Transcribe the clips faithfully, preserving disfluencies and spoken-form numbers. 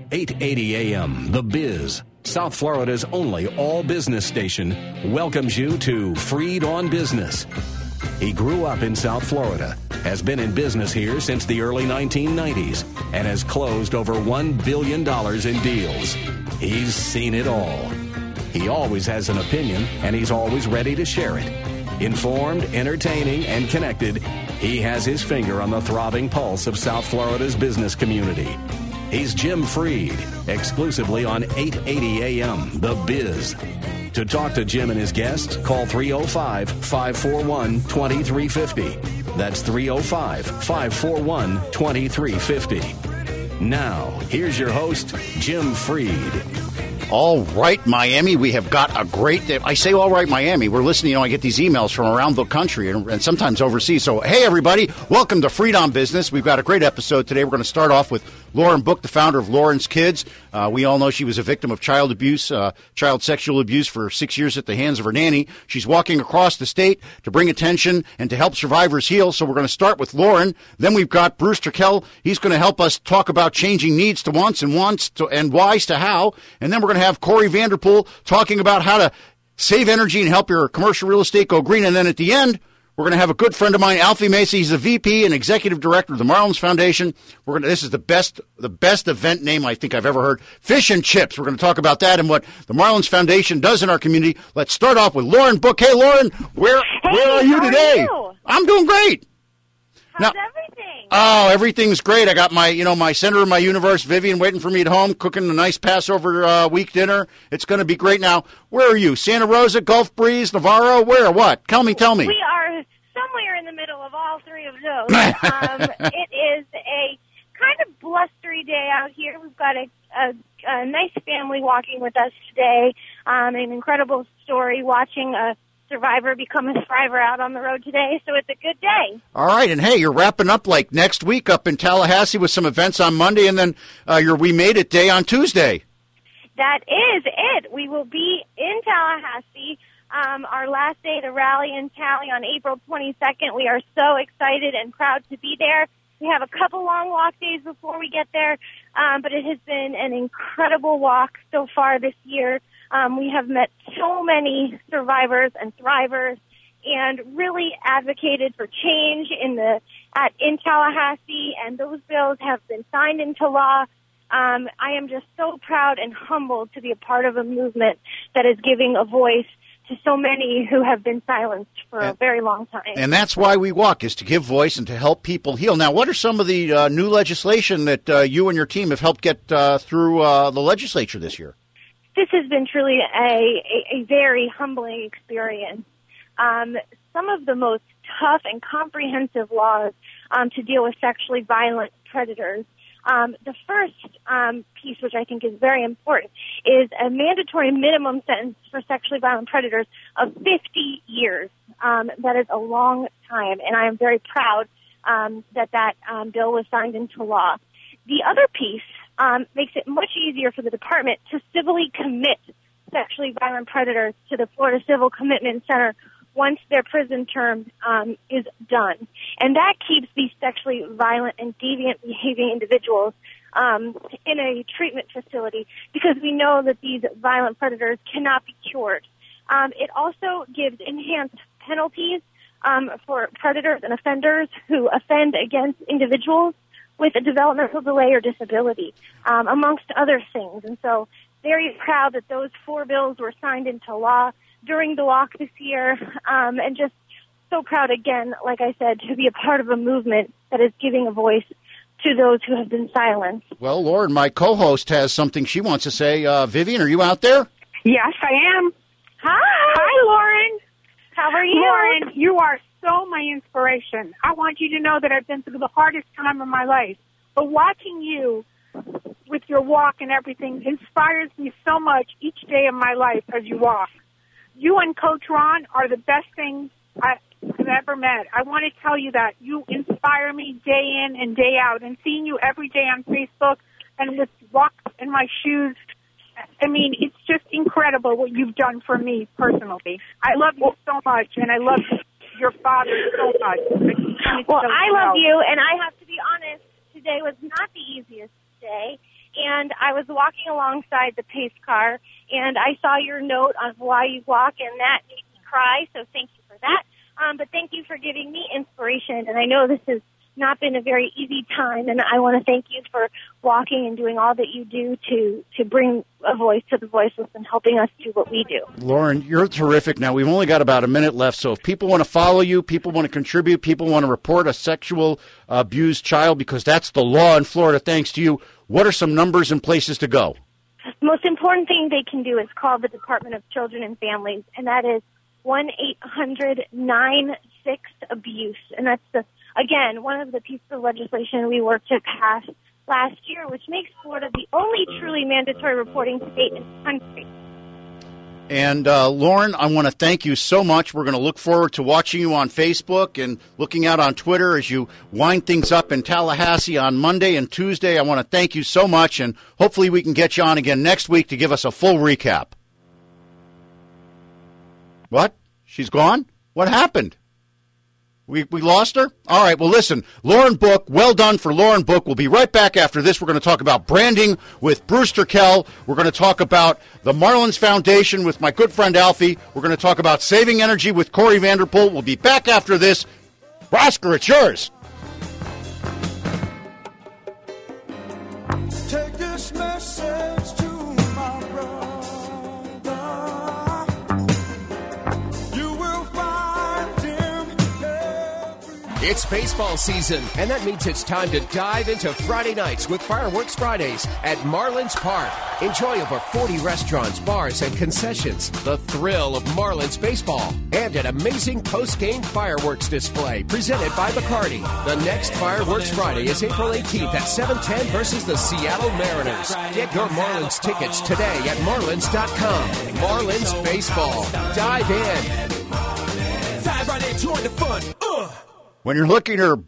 eight eighty A M, The Biz, South Florida's only all-business station, welcomes you to Freed on Business. He grew up in South Florida, has been in business here since the early nineteen nineties, and has closed over one billion dollars in deals. He's seen it all. He always has an opinion, and he's always ready to share it. Informed, entertaining, and connected, he has his finger on the throbbing pulse of South Florida's business community. He's Jim Freed, exclusively on eight eighty A M, The Biz. To talk to Jim and his guests, call three oh five, five four one, two three five oh. That's three oh five, five four one, two three five oh. Now, here's your host, Jim Freed. All right, Miami, we have got a great, I say all right, Miami. We're listening, you know, I get these emails from around the country and, and sometimes overseas. So, hey, everybody, welcome to Freed on Business. We've got a great episode today. We're going to start off with Lauren Book, the founder of Lauren's Kids. Uh, we all know she was a victim of child abuse, uh, child sexual abuse for six years at the hands of her nanny. She's walking across the state to bring attention and to help survivors heal. So we're going to start with Lauren. Then we've got Bruce Turkel. He's going to help us talk about changing needs to wants and wants to, and whys to how. And then we're going to have Corey Vanderpool talking about how to save energy and help your commercial real estate go green. And then at the end, we're going to have a good friend of mine, Alfie Macy. He's the V P and Executive Director of the Marlins Foundation. We're going to, this is the best, the best event name I think I've ever heard. Fish and Chips. We're going to talk about that and what the Marlins Foundation does in our community. Let's start off with Lauren Book. Hey, Lauren, where hey, where are you how today? Are you? I'm doing great. How's now, everything? Oh, everything's great. I got my, you know, my center of my universe, Vivian, waiting for me at home, cooking a nice Passover uh, week dinner. It's going to be great. Now, where are you? Santa Rosa, Gulf Breeze, Navarro? Where? What? Tell me, tell me. We are somewhere in the middle of all three of those. um, it is a kind of blustery day out here. We've got a, a, a nice family walking with us today. Um, an incredible story, watching a survivor become a thriver out on the road today, so it's a good day. All right, and hey, you're wrapping up like next week up in Tallahassee with some events on Monday, and then uh, your We Made It Day on Tuesday. That is it. We will be in Tallahassee. Um, our last day, the rally and tally on April twenty-second. We are so excited and proud to be there. We have a couple long walk days before we get there, um, but it has been an incredible walk so far this year. Um, we have met so many survivors and thrivers and really advocated for change in the at in Tallahassee, and those bills have been signed into law. Um, I am just so proud and humbled to be a part of a movement that is giving a voice to so many who have been silenced for and, a very long time. And that's why we walk, is to give voice and to help people heal. Now, what are some of the uh, new legislation that uh, you and your team have helped get uh, through uh, the legislature this year? This has been truly a, a, a very humbling experience. Um, some of the most tough and comprehensive laws um, to deal with sexually violent predators. Um, the first um, piece, which I think is very important, is a mandatory minimum sentence for sexually violent predators of fifty years. Um, that is a long time, and I am very proud um, that that um, bill was signed into law. The other piece um, makes it much easier for the department to civilly commit sexually violent predators to the Florida Civil Commitment Center once their prison term um, is done. And that keeps these sexually violent and deviant behaving individuals um, in a treatment facility, because we know that these violent predators cannot be cured. Um, it also gives enhanced penalties um, for predators and offenders who offend against individuals with a developmental delay or disability, um, amongst other things. And so very proud that those four bills were signed into law during the walk this year, um, and just so proud again, like I said, to be a part of a movement that is giving a voice to those who have been silenced. Well, Lauren, my co-host has something she wants to say. Uh, Vivian, are you out there? Yes, I am. Hi. Hi, Lauren. How are you? Lauren, you are so my inspiration. I want you to know that I've been through the hardest time of my life. But watching you with your walk and everything inspires me so much each day of my life as you walk. You and Coach Ron are the best things I've ever met. I want to tell you that. You inspire me day in and day out. And seeing you every day on Facebook and with walk in my shoes, I mean, it's just incredible what you've done for me personally. I love you so much, and I love your father so much. Well, I love you, and I have to be honest, today was not the easiest day. and I was walking alongside the pace car, and I saw your note on why you walk, and that made me cry, so thank you for that. Um, but thank you for giving me inspiration, and I know this has not been a very easy time, and I want to thank you for walking and doing all that you do to, to bring a voice to the voiceless and helping us do what we do. Lauren, you're terrific. Now, we've only got about a minute left, so if people want to follow you, people want to contribute, people want to report a sexual abused child, because that's the law in Florida, thanks to you, what are some numbers and places to go? The most important thing they can do is call the Department of Children and Families, and that is one eight hundred nine six abuse, and that's the Again, one of the pieces of legislation we worked to pass last year, which makes Florida the only truly mandatory reporting state in the country. And, uh, Lauren, I want to thank you so much. We're going to look forward to watching you on Facebook and looking out on Twitter as you wind things up in Tallahassee on Monday and Tuesday. I want to thank you so much, and hopefully we can get you on again next week to give us a full recap. What? She's gone? What happened? We we lost her? All right, well, listen, Lauren Book, well done for Lauren Book. We'll be right back after this. We're going to talk about branding with Bruce Turkel. We're going to talk about the Marlins Foundation with my good friend Alfie. We're going to talk about saving energy with Corey Vanderpool. We'll be back after this. Oscar, it's yours. Take this message to my brother. You will find him every... It's baseball season, and that means it's time to dive into Friday nights with Fireworks Fridays at Marlins Park. Enjoy over forty restaurants, bars, and concessions, the thrill of Marlins baseball, and an amazing post-game fireworks display presented by Bacardi. The next Fireworks Friday is April eighteenth at seven ten versus the Seattle Mariners. Get your Marlins tickets today at marlins dot com. Marlins baseball. Dive in. Dive right in, join the fun. Ugh. When you're looking to,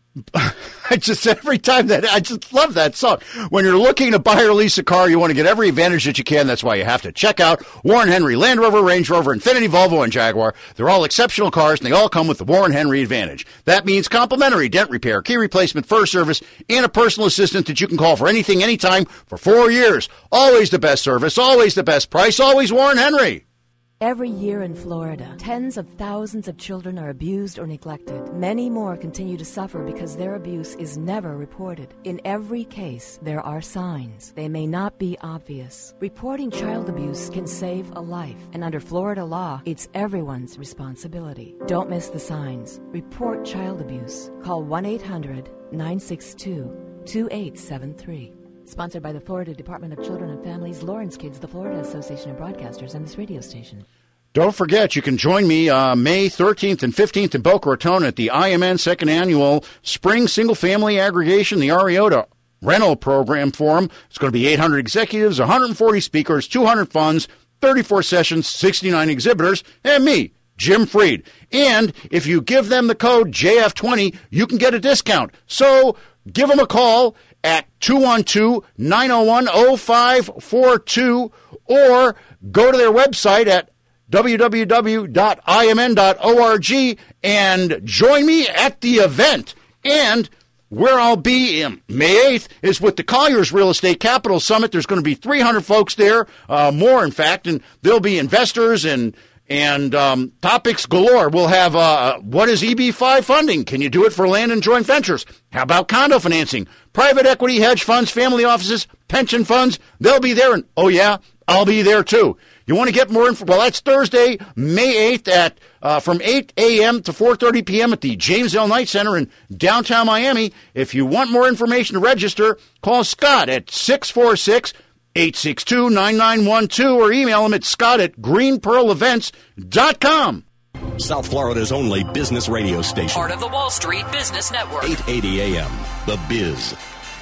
I just every time that I just love that song. When you're looking to buy or lease a car, you want to get every advantage that you can. That's why you have to check out Warren Henry, Land Rover, Range Rover, Infiniti, Volvo, and Jaguar. They're all exceptional cars, and they all come with the Warren Henry advantage. That means complimentary dent repair, key replacement, first service, and a personal assistant that you can call for anything, anytime for four years. Always the best service, always the best price, always Warren Henry. Every year in Florida, tens of thousands of children are abused or neglected. Many more continue to suffer because their abuse is never reported. In every case, there are signs. They may not be obvious. Reporting child abuse can save a life, and under Florida law, it's everyone's responsibility. Don't miss the signs. Report child abuse. Call one eight hundred nine six two two eight seven three. Sponsored by the Florida Department of Children and Families, Lawrence Kids, the Florida Association of Broadcasters, and this radio station. Don't forget, you can join me uh, May thirteenth and fifteenth in Boca Raton at the I M N Second Annual Spring Single Family Aggregation, the Ariota Rental Program Forum. It's going to be eight hundred executives, one hundred forty speakers, two hundred funds, thirty-four sessions, sixty-nine exhibitors, and me, Jim Freed. And if you give them the code J F twenty, you can get a discount. So give them a call at two one two, nine oh one, oh five four two or go to their website at w w w dot i m n dot org and join me at the event. And where I'll be in May eighth is with the Colliers Real Estate Capital Summit. There's going to be three hundred folks there, uh, more in fact, and there'll be investors and And um, topics galore. We'll have uh, what is E B five funding? Can you do it for land and joint ventures? How about condo financing? Private equity, hedge funds, family offices, pension funds. They'll be there. And, oh, yeah, I'll be there, too. You want to get more info? Well, that's Thursday, May eighth at uh, from eight a.m. to four thirty p.m. at the James L. Knight Center in downtown Miami. If you want more information to register, call Scott at six four six, eight six two, nine nine one two or email him at scott at green pearl events dot com. South Florida's only business radio station. Part of the Wall Street Business Network. eight eighty A M, The Biz.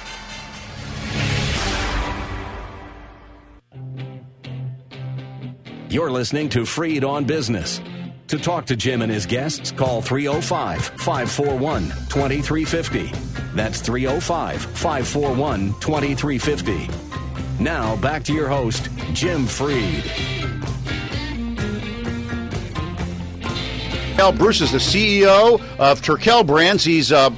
You're listening to Freed on Business. To talk to Jim and his guests, call three oh five, five four one, two three five oh. That's three oh five, five four one, two three five oh. Now, back to your host, Jim Freed. Bruce is the C E O of Turkel Brands. He's uh,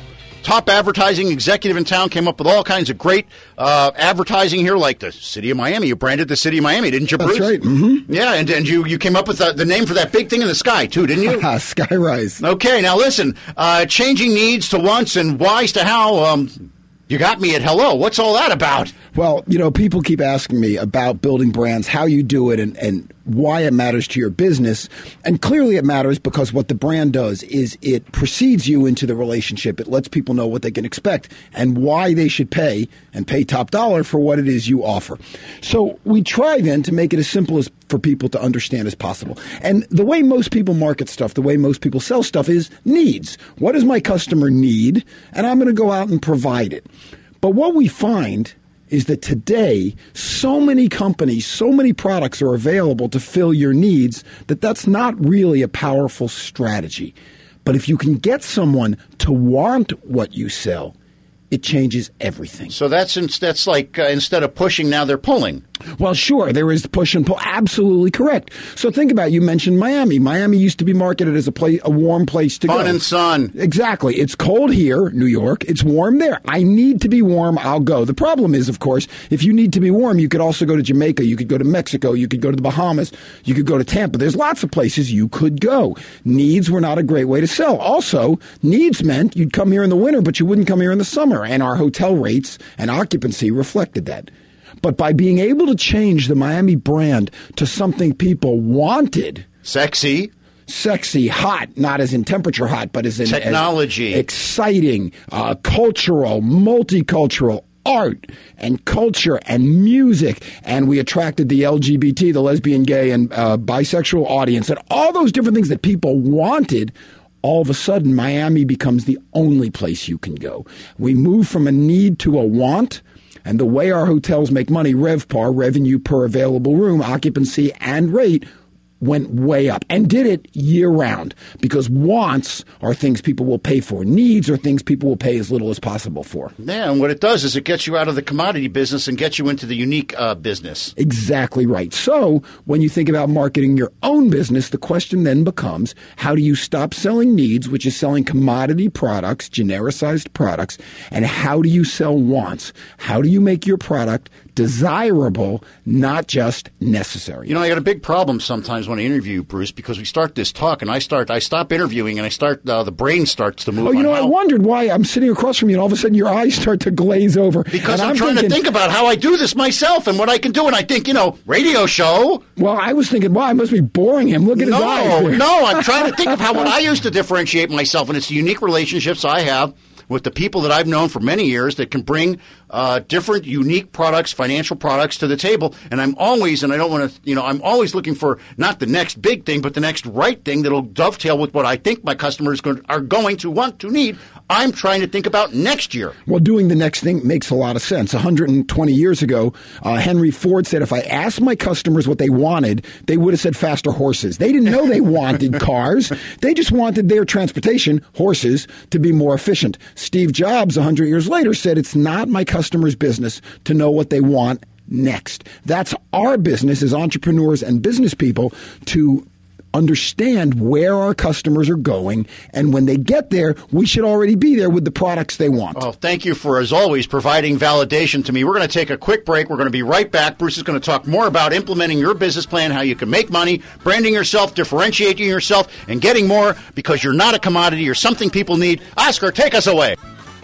top advertising executive in town, came up with all kinds of great uh, advertising here, like the City of Miami. You branded the City of Miami, didn't you, Bruce? That's right. Mm-hmm. Yeah, and, and you, you came up with the, the name for that big thing in the sky, too, didn't you? Skyrise. Okay, now listen, uh, changing needs to wants and whys to how, um, you got me at hello. What's all that about? Well, you know, people keep asking me about building brands, how you do it, and, and why it matters to your business. And clearly it matters because what the brand does is it precedes you into the relationship. It lets people know what they can expect and why they should pay and pay top dollar for what it is you offer. So we try then to make it as simple as for people to understand as possible. And the way most people market stuff, the way most people sell stuff is needs. What does my customer need? And I'm going to go out and provide it. But what we find is that today, so many companies, so many products are available to fill your needs that that's not really a powerful strategy. But if you can get someone to want what you sell, it changes everything. So that's that's like uh, instead of pushing, now they're pulling. Well, sure, there is the push and pull. Absolutely correct. So think about it. You mentioned Miami. Miami used to be marketed as a place, a warm place to Fun go. Fun and sun. Exactly. It's cold here, New York. It's warm there. I need to be warm. I'll go. The problem is, of course, if you need to be warm, you could also go to Jamaica. You could go to Mexico. You could go to the Bahamas. You could go to Tampa. There's lots of places you could go. Needs were not a great way to sell. Also, needs meant you'd come here in the winter, but you wouldn't come here in the summer. And our hotel rates and occupancy reflected that. But by being able to change the Miami brand to something people wanted. Sexy. Sexy, hot, not as in temperature hot, but as in technology. As exciting, uh, cultural, multicultural, art and culture and music. And we attracted the L G B T, the lesbian, gay, and uh, bisexual audience, and all those different things that people wanted. All of a sudden, Miami becomes the only place you can go. We move from a need to a want. And the way our hotels make money, RevPAR, revenue per available room, occupancy, and rate, went way up and did it year round because wants are things people will pay for. Needs are things people will pay as little as possible for. Yeah, and what it does is it gets you out of the commodity business and gets you into the unique uh, business. Exactly right. So when you think about marketing your own business, the question then becomes, how do you stop selling needs, which is selling commodity products, genericized products, and how do you sell wants? How do you make your product desirable, not just necessary? You know, I got a big problem sometimes when I interview, Bruce, because we start this talk and I start, I stop interviewing and I start, uh, the brain starts to move. Oh, you know, how, I wondered why I'm sitting across from you and all of a sudden your eyes start to glaze over. Because and I'm, I'm trying thinking, to think about how I do this myself and what I can do. And I think, you know, radio show. Well, I was thinking, wow, I must be boring him. Look at his no, eyes. No, no, I'm trying to think of how what I used to differentiate myself, and it's the unique relationships I have with the people that I've known for many years that can bring uh, different, unique products, financial products to the table. And I'm always, and I don't want to, you know, I'm always looking for not the next big thing, but the next right thing that'll dovetail with what I think my customers going, are going to want to need. I'm trying to think about next year. Well, doing the next thing makes a lot of sense. one hundred twenty years ago, uh, Henry Ford said, if I asked my customers what they wanted, they would have said faster horses. They didn't know they wanted cars. They just wanted their transportation, horses, to be more efficient. Steve Jobs, one hundred years later, said, it's not my customer's business to know what they want next. That's our business as entrepreneurs and business people to understand where our customers are going, and when they get there, we should already be there with the products they want. Oh, thank you for, as always, providing validation to me. We're going to take a quick break. We're going to be right back. Bruce is going to talk more about implementing your business plan, how you can make money, branding yourself, differentiating yourself, and getting more because you're not a commodity. You're something people need. Oscar, take us away.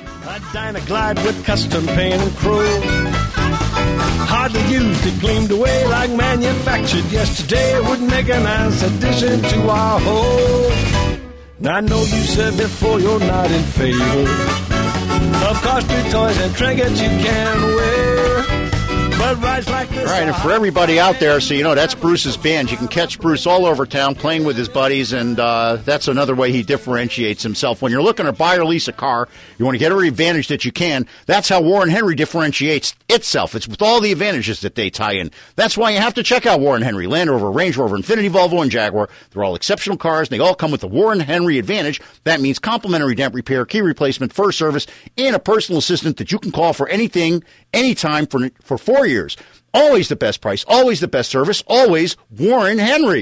A Dynaglide with custom paint and chrome. Hardly used, it gleamed away like manufactured yesterday. It would make a nice addition to our home. Now I know you said before you're not in favor of costly toys and trinkets you can wear. But rides like this. All right, and for everybody out there, so you know, that's Bruce's band. You can catch Bruce all over town playing with his buddies, and uh, that's another way he differentiates himself. When you're looking to buy or lease a car, you want to get every advantage that you can. That's how Warren Henry differentiates itself. It's with all the advantages that they tie in. That's why you have to check out Warren Henry. Land Rover, Range Rover, Infiniti, Volvo, and Jaguar. They're all exceptional cars, and they all come with the Warren Henry advantage. That means complimentary dent repair, key replacement, first service, and a personal assistant that you can call for anything, anytime for for four years. Always the best price, always the best service, always Warren Henry.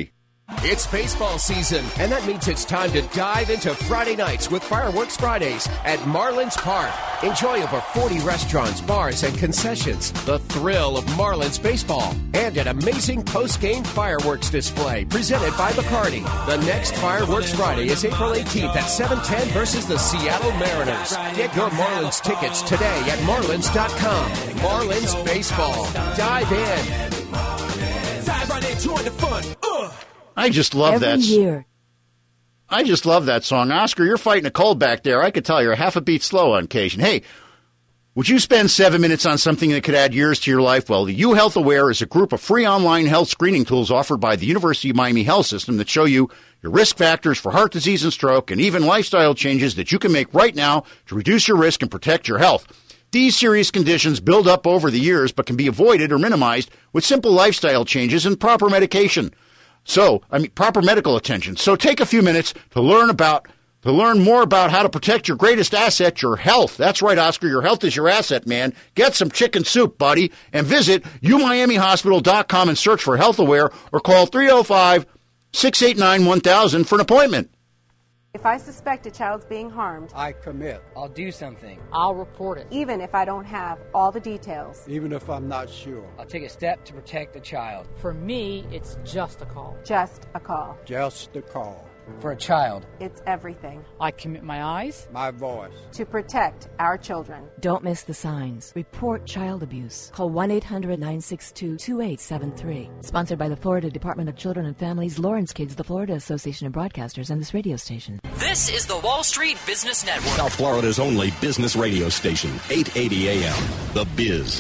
It's baseball season, and that means it's time to dive into Friday nights with Fireworks Fridays at Marlins Park. Enjoy over forty restaurants, bars, and concessions, the thrill of Marlins baseball, and an amazing post-game fireworks display presented by Bacardi. The next Fireworks Friday is April eighteenth at seven ten versus the Seattle Mariners. Get your Marlins tickets today at marlins dot com. Marlins baseball. Dive in. Dive right in, join the fun. Ugh. I just love Every that. year. I just love that song. Oscar, you're fighting a cold back there. I could tell you're half a beat slow on occasion. Hey, would you spend seven minutes on something that could add years to your life? Well, the UHealth Aware is a group of free online health screening tools offered by the University of Miami Health System that show you your risk factors for heart disease and stroke and even lifestyle changes that you can make right now to reduce your risk and protect your health. These serious conditions build up over the years but can be avoided or minimized with simple lifestyle changes and proper medication. So, I mean, proper medical attention. So take a few minutes to learn about, to learn more about how to protect your greatest asset, your health. That's right, Oscar. Your health is your asset, man. Get some chicken soup, buddy, and visit u miami hospital dot com and search for Health Aware or call three oh five, six eight nine, one thousand for an appointment. If I suspect a child's being harmed, I commit. I'll do something. I'll report it. Even if I don't have all the details. Even if I'm not sure. I'll take a step to protect the child. For me, it's just a call. Just a call. Just a call. For a child, it's everything. I commit my eyes, my voice, to protect our children. Don't miss the signs. Report child abuse. Call one eight hundred, nine six two, two eight seven three. Sponsored by the Florida Department of Children and Families, Lawrence Kids, the Florida Association of Broadcasters, and this radio station. This is the Wall Street Business Network. South Florida's only business radio station, eight eighty A M, The Biz.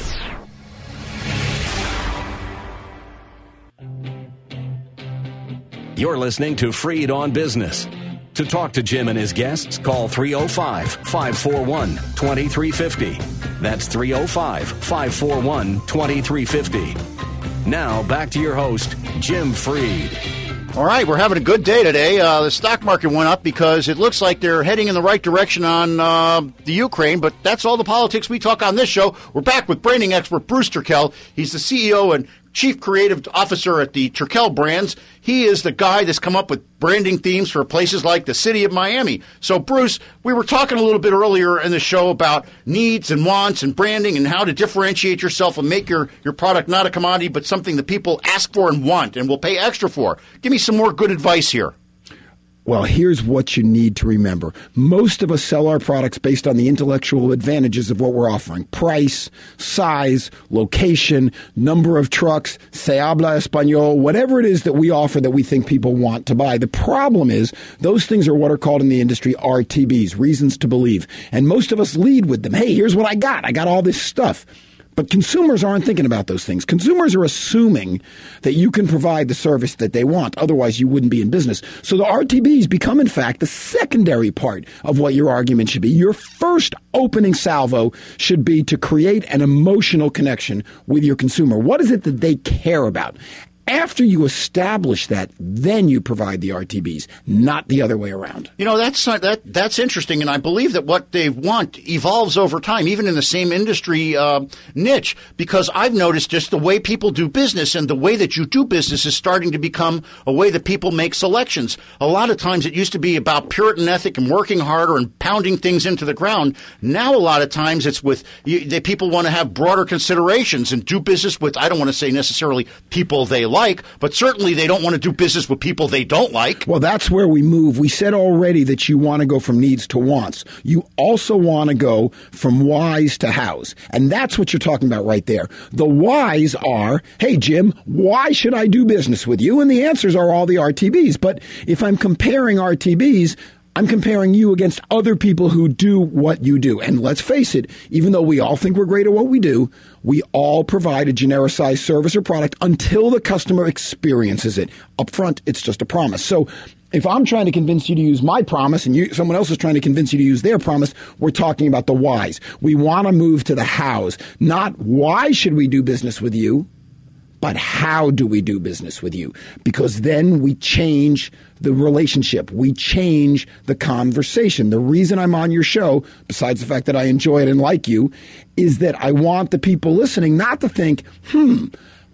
You're listening to Freed on Business. To talk to Jim and his guests, call three oh five, five four one, two three five oh. That's three oh five, five four one, two three five oh. Now, back to your host, Jim Freed. All right, we're having a good day today. Uh, the stock market went up because it looks like they're heading in the right direction on uh, the Ukraine, but that's all the politics we talk on this show. We're back with branding expert Bruce Turkel. He's the C E O and Chief Creative Officer at the Turkel Brands. He is the guy that's come up with branding themes for places like the city of Miami. So, Bruce, we were talking a little bit earlier in the show about needs and wants and branding and how to differentiate yourself and make your, your product not a commodity but something that people ask for and want and will pay extra for. Give me some more good advice here. Well, here's what you need to remember. Most of us sell our products based on the intellectual advantages of what we're offering. Price, size, location, number of trucks, se habla español, whatever it is that we offer that we think people want to buy. The problem is those things are what are called in the industry R T Bs, reasons to believe. And most of us lead with them. Hey, here's what I got. I got all this stuff. But consumers aren't thinking about those things. Consumers are assuming that you can provide the service that they want. Otherwise, you wouldn't be in business. So the R T Bs become, in fact, the secondary part of what your argument should be. Your first opening salvo should be to create an emotional connection with your consumer. What is it that they care about? After you establish that, then you provide the R T Bs, not the other way around. You know, that's that that's interesting, and I believe that what they want evolves over time, even in the same industry uh, niche, because I've noticed just the way people do business and the way that you do business is starting to become a way that people make selections. A lot of times it used to be about Puritan ethic and working harder and pounding things into the ground. Now a lot of times it's with you, they, people want to have broader considerations and do business with, I don't want to say necessarily people they like. like, but certainly they don't want to do business with people they don't like. Well, that's where we move. We said already that you want to go from needs to wants. You also want to go from whys to hows. And that's what you're talking about right there. The whys are, hey, Jim, why should I do business with you? And the answers are all the R T Bs. But if I'm comparing R T Bs, I'm comparing you against other people who do what you do. And let's face it, even though we all think we're great at what we do, we all provide a genericized service or product until the customer experiences it. Up front, it's just a promise. So if I'm trying to convince you to use my promise and you, someone else is trying to convince you to use their promise, we're talking about the whys. We want to move to the hows, not why should we do business with you, but how do we do business with you? Because then we change the relationship. We change the conversation. The reason I'm on your show, besides the fact that I enjoy it and like you, is that I want the people listening not to think, hmm,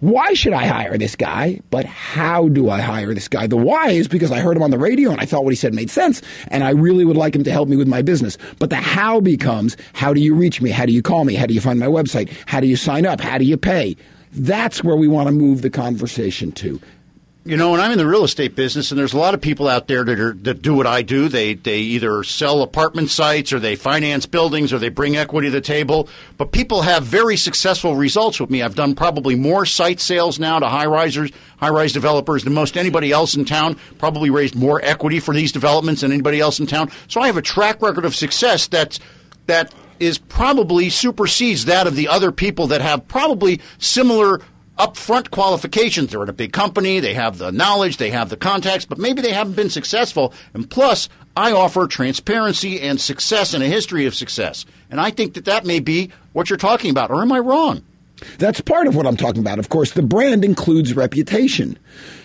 why should I hire this guy? But how do I hire this guy? The why is because I heard him on the radio and I thought what he said made sense and I really would like him to help me with my business. But the how becomes, how do you reach me? How do you call me? How do you find my website? How do you sign up? How do you pay? That's where we want to move the conversation to. You know, and I'm in the real estate business, and there's a lot of people out there that are that do what I do. They they either sell apartment sites, or they finance buildings, or they bring equity to the table. But people have very successful results with me. I've done probably more site sales now to high risers, high rise developers than most anybody else in town. Probably raised more equity for these developments than anybody else in town. So I have a track record of success that's that is probably supersedes that of the other people that have probably similar upfront qualifications. They're at a big company, they have the knowledge, they have the contacts, but maybe they haven't been successful. And plus, I offer transparency and success and a history of success. And I think that that may be what you're talking about. Or am I wrong? That's part of what I'm talking about. Of course, the brand includes reputation.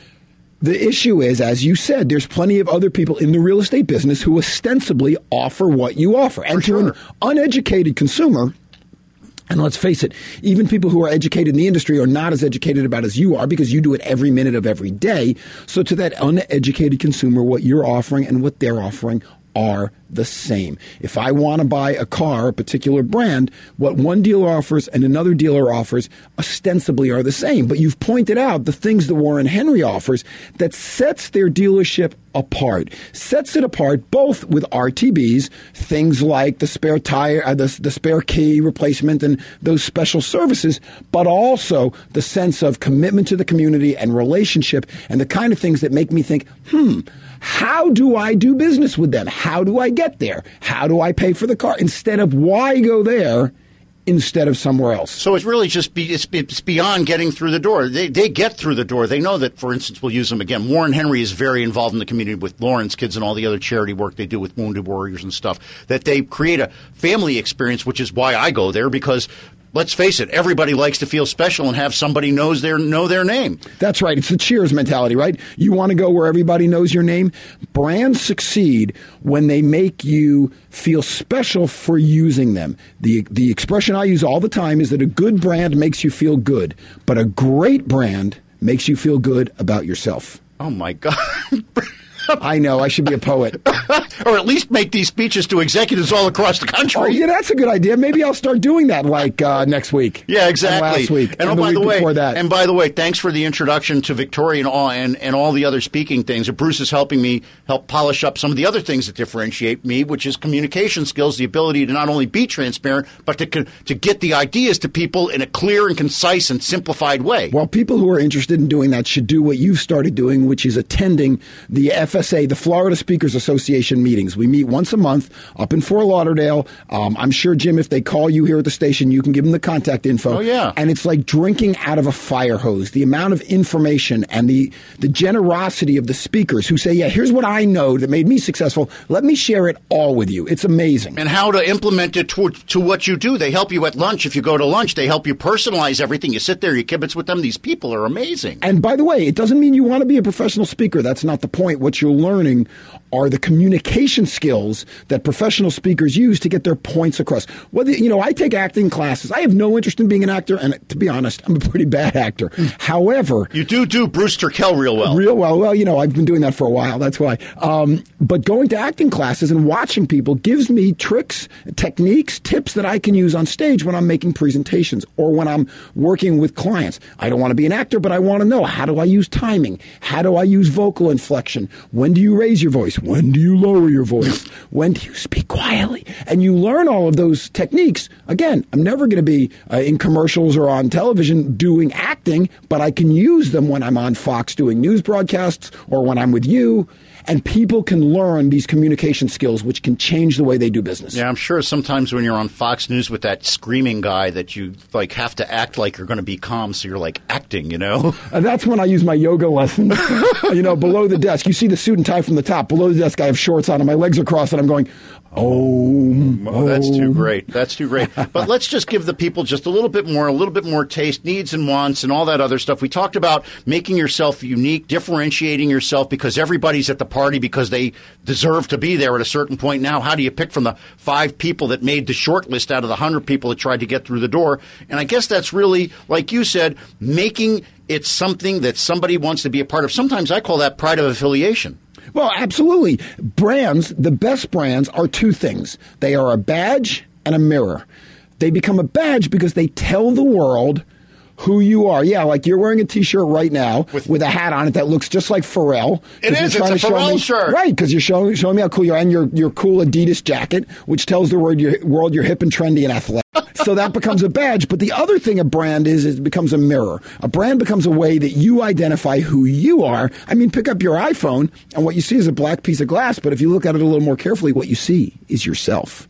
The issue is, as you said, there's plenty of other people in the real estate business who ostensibly offer what you offer. And to an uneducated consumer, and let's face it, even people who are educated in the industry are not as educated about as you are because you do it every minute of every day. So to that uneducated consumer, what you're offering and what they're offering are the same. If I want to buy a car, a particular brand, what one dealer offers and another dealer offers ostensibly are the same. But you've pointed out the things that Warren Henry offers that sets their dealership apart, sets it apart both with R T Bs, things like the spare tire, uh, the, the spare key replacement and those special services, but also the sense of commitment to the community and relationship and the kind of things that make me think, hmm, how do I do business with them? How do I get there? How do I pay for the car? Instead of why go there instead of somewhere else. So it's really just be, it's, it's beyond getting through the door. They they get through the door. They know that, for instance, we'll use them again. Warren Henry is very involved in the community with Lawrence Kids and all the other charity work they do with Wounded Warriors and stuff, that they create a family experience, which is why I go there, because let's face it, everybody likes to feel special and have somebody knows their know their name. That's right. It's the Cheers mentality, right? You want to go where everybody knows your name? Brands succeed when they make you feel special for using them. The the expression I use all the time is that a good brand makes you feel good, but a great brand makes you feel good about yourself. Oh, my God. I know. I should be a poet. Or at least make these speeches to executives all across the country. Oh, yeah, that's a good idea. Maybe I'll start doing that like uh, next week. Yeah, exactly. And last week. And, and oh, the by week the way, before that. And by the way, thanks for the introduction to Victoria and all, and, and all the other speaking things. Bruce is helping me help polish up some of the other things that differentiate me, which is communication skills, the ability to not only be transparent, but to to get the ideas to people in a clear and concise and simplified way. Well, people who are interested in doing that should do what you've started doing, which is attending the F S A, the Florida Speakers Association meetings. We meet once a month up in Fort Lauderdale. Um, I'm sure, Jim, if they call you here at the station, you can give them the contact info. Oh, yeah. And it's like drinking out of a fire hose. The amount of information and the, the generosity of the speakers who say, yeah, here's what I know that made me successful. Let me share it all with you. It's amazing. And how to implement it to, to what you do. They help you at lunch. If you go to lunch, they help you personalize everything. You sit there, you kibitz with them. These people are amazing. And by the way, it doesn't mean you want to be a professional speaker. That's not the point. What you're learning are the communication skills that professional speakers use to get their points across. Whether, you know, I take acting classes. I have no interest in being an actor, and to be honest, I'm a pretty bad actor. However, you do do Bruce Turkel real well. Real well. Well, you know, I've been doing that for a while. That's why. Um, but going to acting classes and watching people gives me tricks, techniques, tips that I can use on stage when I'm making presentations or when I'm working with clients. I don't want to be an actor, but I want to know, how do I use timing? How do I use vocal inflection? When do you raise your voice? When do you lower your voice? When do you speak quietly? And you learn all of those techniques. Again, I'm never going to be uh, in commercials or on television doing acting, but I can use them when I'm on Fox doing news broadcasts or when I'm with you. And people can learn these communication skills, which can change the way they do business. Yeah, I'm sure sometimes when you're on Fox News with that screaming guy that you like have to act like you're going to be calm, so you're like acting, you know? And that's when I use my yoga lessons. You know, below the desk. You see the suit and tie from the top. Below the desk, I have shorts on and my legs are crossed, and I'm going, oh, oh, that's too great. That's too great. But let's just give the people just a little bit more, a little bit more taste, needs and wants, and all that other stuff. We talked about making yourself unique, differentiating yourself, because everybody's at the party because they deserve to be there at a certain point. Now, how do you pick from the five people that made the short list out of the one hundred people that tried to get through the door? And I guess that's really, like you said, making it something that somebody wants to be a part of. Sometimes I call that pride of affiliation. Well, absolutely. Brands, the best brands, are two things. They are a badge and a mirror. They become a badge because they tell the world who you are. Yeah, like you're wearing a T-shirt right now with, with a hat on it that looks just like Pharrell. It is. It's a Pharrell me, shirt. Right, because you're showing, showing me how cool you are, and your, your cool Adidas jacket, which tells the world you're, world you're hip and trendy and athletic. So that becomes a badge. But the other thing a brand is, is it becomes a mirror. A brand becomes a way that you identify who you are. I mean, pick up your iPhone, and what you see is a black piece of glass. But if you look at it a little more carefully, what you see is yourself.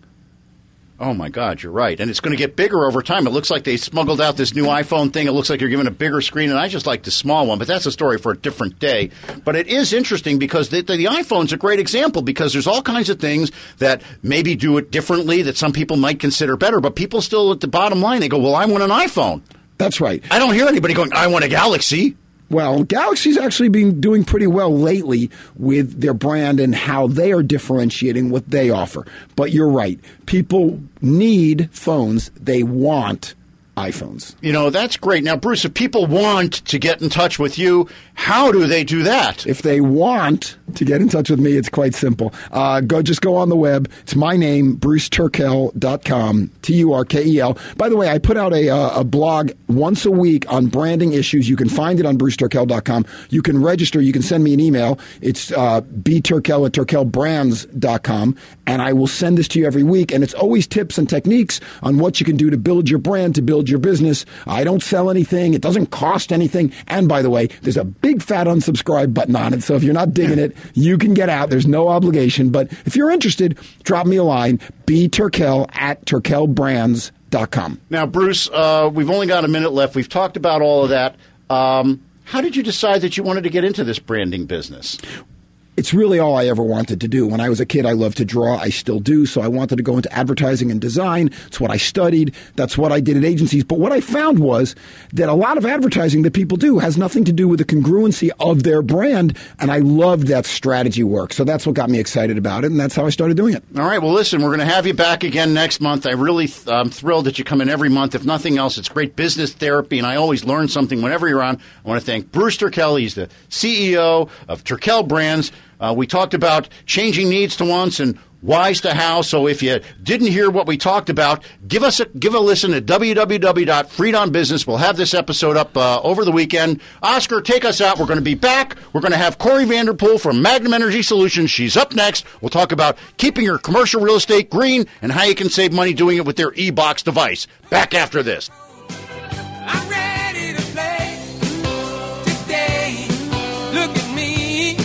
Oh, my God, you're right. And it's going to get bigger over time. It looks like they smuggled out this new iPhone thing. It looks like you're given a bigger screen, and I just like the small one. But that's a story for a different day. But it is interesting because the, the, the iPhone's a great example because there's all kinds of things that maybe do it differently that some people might consider better. But people still, at the bottom line, they go, well, I want an iPhone. That's right. I don't hear anybody going, I want a Galaxy. Well, Galaxy's actually been doing pretty well lately with their brand and how they are differentiating what they offer. But you're right. People need phones. They want iPhones. You know, that's great. Now, Bruce, if people want to get in touch with you, how do they do that? If they want to get in touch with me, it's quite simple. Uh, go Just go on the web. It's my name, bruce turkel dot com, T U R K E L. By the way, I put out a, uh, a blog once a week on branding issues. You can find it on bruce turkel dot com. You can register. You can send me an email. It's uh, b turkel at turkel brands dot com, and I will send this to you every week. And it's always tips and techniques on what you can do to build your brand, to build your business. I don't sell anything. It doesn't cost anything. And by the way, there's a big fat unsubscribe button on it. So if you're not digging it, you can get out. There's no obligation. But if you're interested, drop me a line, b turkel at turkel brands dot com. Now, Bruce, uh, we've only got a minute left. We've talked about all of that. Um, how did you decide that you wanted to get into this branding business? It's really all I ever wanted to do. When I was a kid, I loved to draw. I still do. So I wanted to go into advertising and design. It's what I studied. That's what I did at agencies. But what I found was that a lot of advertising that people do has nothing to do with the congruency of their brand. And I loved that strategy work. So that's what got me excited about it. And that's how I started doing it. All right. Well, listen, we're going to have you back again next month. I really, I'm thrilled that you come in every month. If nothing else, it's great business therapy. And I always learn something whenever you're on. I want to thank Bruce Turkel. He's the C E O of Turkel Brands. Uh, we talked about changing needs to wants and whys to how. So if you didn't hear what we talked about, give us a give a listen at w w w dot freed on business. We'll have this episode up uh, over the weekend. Oscar, take us out. We're going to be back. We're going to have Corey Vanderpool from Magnum Energy Solutions. She's up next. We'll talk about keeping your commercial real estate green and how you can save money doing it with their e-box device. Back after this. I'm ready to play today. Look at me.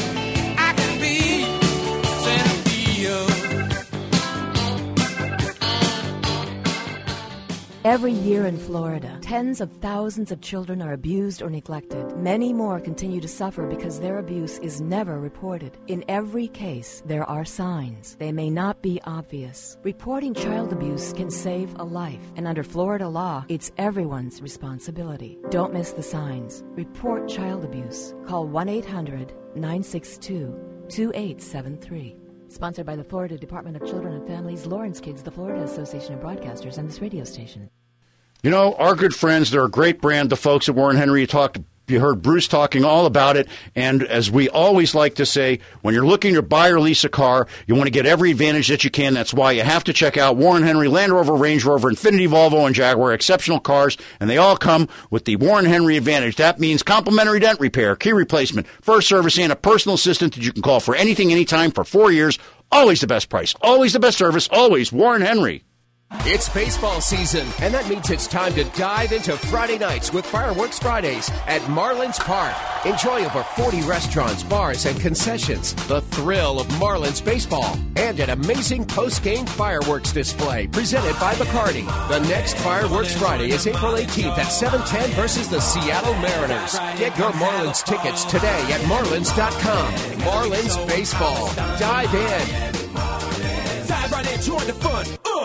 Every year in Florida, tens of thousands of children are abused or neglected. Many more continue to suffer because their abuse is never reported. In every case, there are signs. They may not be obvious. Reporting child abuse can save a life, and under Florida law, it's everyone's responsibility. Don't miss the signs. Report child abuse. Call one eight hundred nine six two two eight seven three. Sponsored by the Florida Department of Children and Families, Lawrence Kids, the Florida Association of Broadcasters, and this radio station. You know, our good friends, they're a great brand, the folks at Warren Henry. You talked, you heard Bruce talking all about it. And as we always like to say, when you're looking to buy or lease a car, you want to get every advantage that you can. That's why you have to check out Warren Henry, Land Rover, Range Rover, Infiniti, Volvo, and Jaguar. Exceptional cars, and they all come with the Warren Henry Advantage. That means complimentary dent repair, key replacement, first service, and a personal assistant that you can call for anything, anytime for four years. Always the best price, always the best service, always Warren Henry. It's baseball season, and that means it's time to dive into Friday nights with Fireworks Fridays at Marlins Park. Enjoy over forty restaurants, bars, and concessions, the thrill of Marlins baseball, and an amazing post-game fireworks display presented by Bacardi. The next Fireworks Friday is April eighteenth at seven ten versus the Seattle Mariners. Get your Marlins tickets today at marlins dot com. Marlins baseball. Dive in. Dive right in, join the fun. Uh.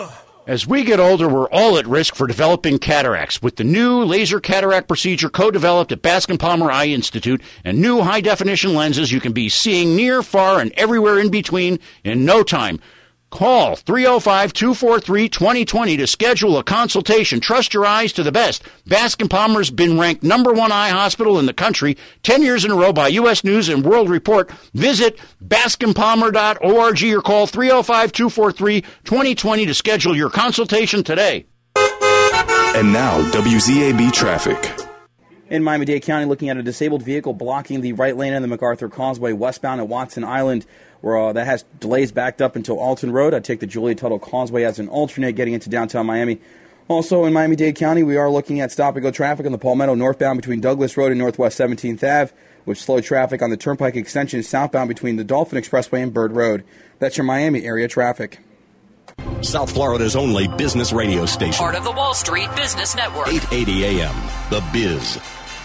As we get older, we're all at risk for developing cataracts. With the new laser cataract procedure co-developed at Bascom Palmer Eye Institute and new high-definition lenses, you can be seeing near, far, and everywhere in between in no time. Call three oh five, two four three, two oh two oh to schedule a consultation. Trust your eyes to the best. Bascom Palmer's been ranked number one eye hospital in the country ten years in a row by U S News and World Report. Visit bascom palmer dot org or call three oh five, two four three, two oh two oh to schedule your consultation today. And now, W Z A B traffic. In Miami-Dade County, looking at a disabled vehicle blocking the right lane of the MacArthur Causeway westbound at Watson Island, where uh, that has delays backed up until Alton Road. I take the Julia Tuttle Causeway as an alternate getting into downtown Miami. Also in Miami-Dade County, we are looking at stop-and-go traffic on the Palmetto northbound between Douglas Road and Northwest seventeenth Avenue, with slow traffic on the Turnpike extension southbound between the Dolphin Expressway and Bird Road. That's your Miami area traffic. South Florida's only business radio station. Part of the Wall Street Business Network. eight eighty A M, The Biz.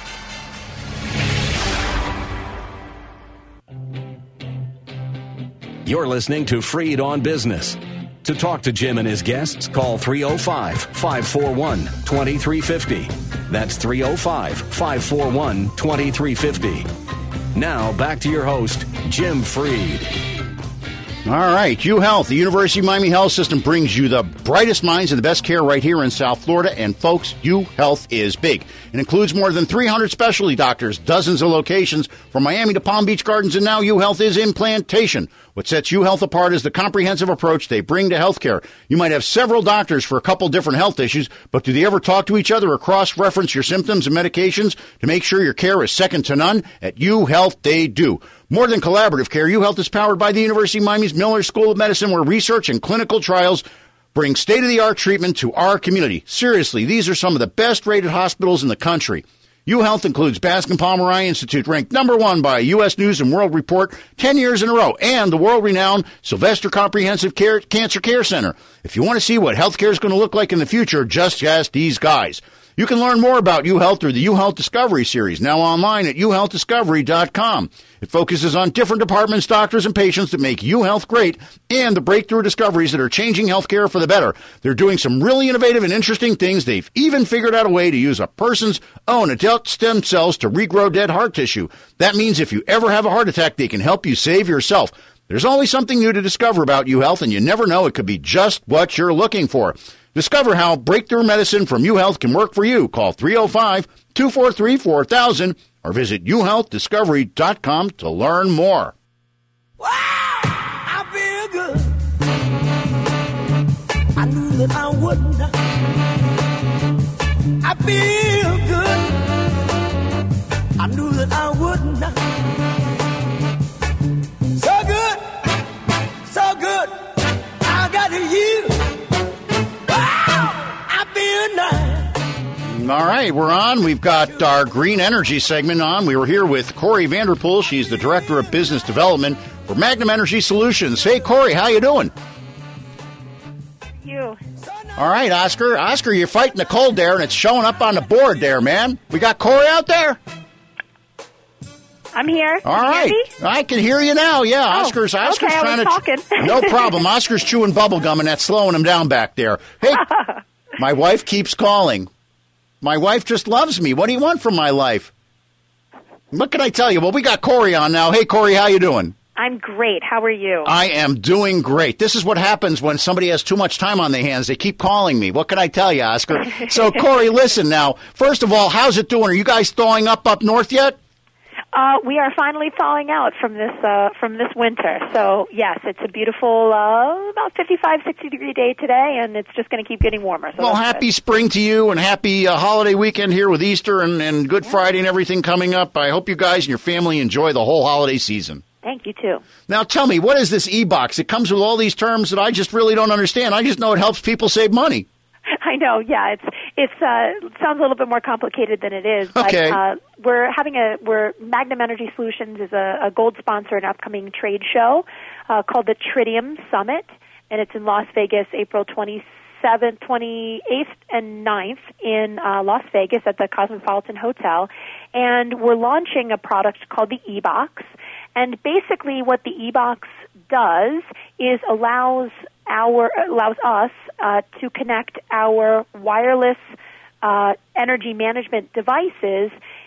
You're listening to Freed on Business. To talk to Jim and his guests, call three oh five, five four one, two three five oh. That's three oh five, five four one, two three five oh. Now, back to your host, Jim Freed. All right, UHealth, the University of Miami Health System, brings you the brightest minds and the best care right here in South Florida. And folks, UHealth is big. It includes more than three hundred specialty doctors, dozens of locations from Miami to Palm Beach Gardens, and now UHealth is in Plantation. What sets UHealth apart is the comprehensive approach they bring to healthcare. You might have several doctors for a couple different health issues, but do they ever talk to each other or cross-reference your symptoms and medications to make sure your care is second to none? At UHealth, they do. More than collaborative care, UHealth is powered by the University of Miami's Miller School of Medicine, where research and clinical trials bring state-of-the-art treatment to our community. Seriously, these are some of the best-rated hospitals in the country. UHealth includes Bascom Palmer Eye Institute, ranked number one by U S News and World Report ten years in a row, and the world-renowned Sylvester Comprehensive Care, Cancer Care Center. If you want to see what healthcare is going to look like in the future, just ask these guys. You can learn more about UHealth through the UHealth Discovery Series, now online at u health discovery dot com. It focuses on different departments, doctors, and patients that make UHealth great and the breakthrough discoveries that are changing healthcare for the better. They're doing some really innovative and interesting things. They've even figured out a way to use a person's own adult stem cells to regrow dead heart tissue. That means if you ever have a heart attack, they can help you save yourself. There's always something new to discover about UHealth, and you never know, it could be just what you're looking for. Discover how breakthrough medicine from UHealth can work for you. Call three oh five, two four three, four thousand or visit u health discovery dot com to learn more. Wow, I feel good. I knew that I wouldn't. I feel good. I knew that I wouldn't. So good, so good. I got you. All right, we're on. We've got our green energy segment on. We were here with Corey Vanderpool. She's the Director of Business Development for Magnum Energy Solutions. Hey, Corey, how you doing? You. All right, Oscar. Oscar, you're fighting the cold there, and it's showing up on the board there, man. We got Corey out there? I'm here. All can right. You hear me? I can hear you now. Yeah, oh, Oscar's, Oscar's okay, trying I was to... talking. No problem. Oscar's chewing bubble gum, and that's slowing him down back there. Hey, my wife keeps calling. My wife just loves me. What do you want from my life? What can I tell you? Well, we got Corey on now. Hey, Corey, how you doing? I'm great. How are you? I am doing great. This is what happens when somebody has too much time on their hands. They keep calling me. What can I tell you, Oscar? So, Corey, listen now. First of all, how's it doing? Are you guys thawing up up north yet? Uh, we are finally thawing out from this uh, from this winter. So, yes, it's a beautiful, uh, about fifty-five, sixty degree day today, and it's just going to keep getting warmer. So well, happy good. Spring to you, and happy uh, holiday weekend here with Easter and, and Good yeah. Friday and everything coming up. I hope you guys and your family enjoy the whole holiday season. Thank you, too. Now, tell me, what is this e-box? It comes with all these terms that I just really don't understand. I just know it helps people save money. I know, yeah. It's it's uh, sounds a little bit more complicated than it is. Okay. But, uh, we're having a we're Magnum Energy Solutions is a, a gold sponsor in an upcoming trade show uh, called the Tritium Summit, and it's in Las Vegas, April twenty-seventh, twenty-eighth, and ninth in uh, Las Vegas at the Cosmopolitan Hotel, and we're launching a product called the e-box. And basically, what the e-box does is allows our allows us uh, to connect our wireless uh, energy management devices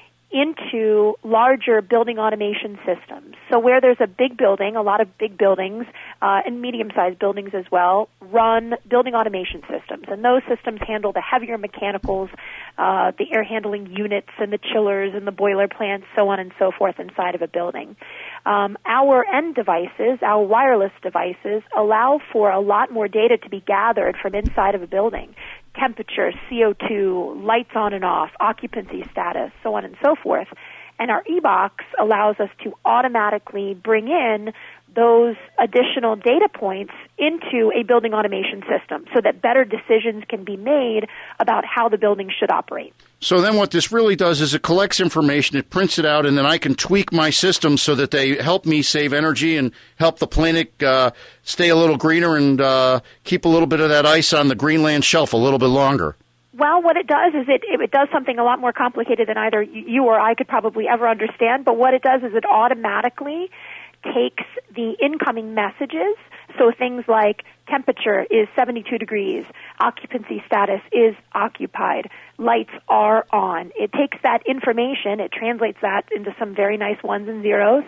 into larger building automation systems. So where there's a big building, a lot of big buildings, uh, and medium-sized buildings as well, run building automation systems. And those systems handle the heavier mechanicals, uh, the air handling units and the chillers and the boiler plants, so on and so forth inside of a building. Um, our end devices, our wireless devices, allow for a lot more data to be gathered from inside of a building. Temperature, C O two, lights on and off, occupancy status, so on and so forth. And our e-box allows us to automatically bring in those additional data points into a building automation system so that better decisions can be made about how the building should operate. So then what this really does is it collects information, it prints it out, and then I can tweak my system so that they help me save energy and help the planet uh, stay a little greener and uh, keep a little bit of that ice on the Greenland shelf a little bit longer. Well, what it does is it, it does something a lot more complicated than either you or I could probably ever understand, but what it does is it automatically takes the incoming messages, so things like temperature is seventy-two degrees, occupancy status is occupied, lights are on. It takes that information, it translates that into some very nice ones and zeros,